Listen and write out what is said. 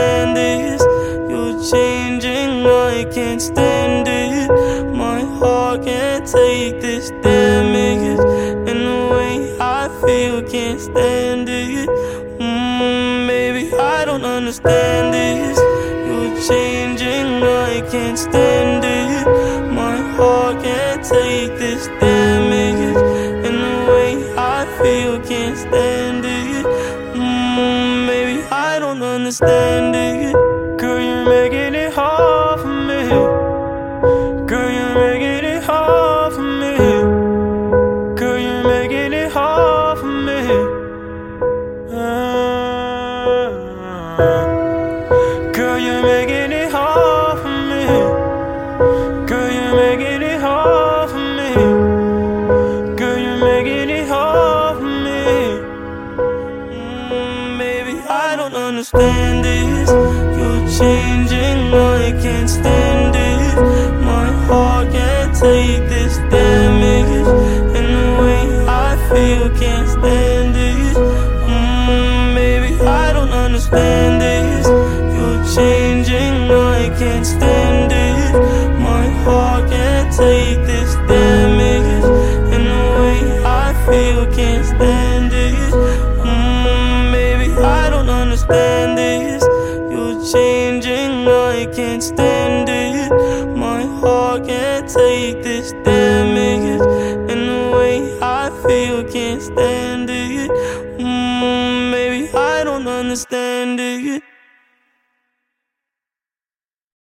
understand this. You're changing, I can't stand it. My heart can't take this damage, and the way I feel can't stand it. Baby, I don't understand this. You're changing, I can't stand it. My heart can't take this damage, and the way I feel can't stand it. Baby, I don't understand it. Girl, you're making it hard for me. Girl, you're making it hard for me. Girl, you're making it hard for me. Girl, you're making it hard for me. Girl, you're making it hard for me. Girl, you're making it hard for me. Baby, I don't understand this. You're changing, I can't stand it. My heart can't take this damage, and the way I feel can't stand it. Baby, I don't understand this. You're changing, I can't stand it. My heart can't take this damage, and the way I feel can't stand it. Baby, I don't understand this. You're changing, I can't stand it. My heart can't take this damage, and the way I feel can't stand it. Baby, I don't understand it.